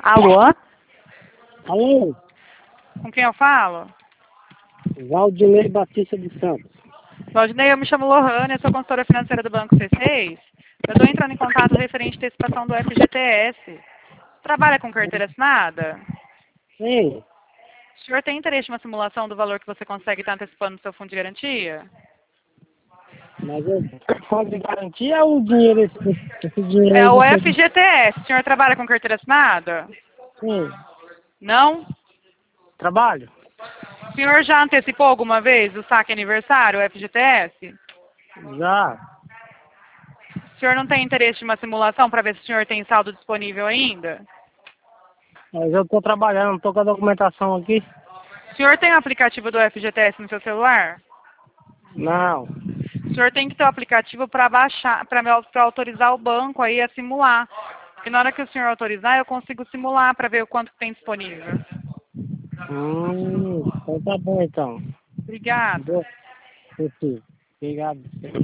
Alô? Alô, Com quem eu falo? Valdinei Batista de Santos. Valdinei, eu me chamo Lohane, eu sou consultora financeira do Banco C6. Eu estou entrando em contato referente à antecipação do FGTS. Trabalha com carteira assinada? Sim, O senhor tem interesse em uma simulação do valor que você consegue estar antecipando no seu fundo de garantia? mas o fundo de garantia é o dinheiro, esse dinheiro É aí o você... FGTS. O senhor trabalha com carteira assinada? Sim, Não? trabalho? O senhor já antecipou alguma vez o saque aniversário, o FGTS? Já, O senhor não tem interesse em uma simulação para ver se o senhor tem saldo disponível ainda? mas eu estou trabalhando, estou com a documentação aqui. O senhor tem o aplicativo do FGTS no seu celular? Não, O senhor tem que ter o aplicativo para baixar, para autorizar o banco aí a simular. Porque na hora que o senhor autorizar, eu consigo simular para ver o quanto tem disponível. então tá bom então. Obrigada. Boa, Obrigado.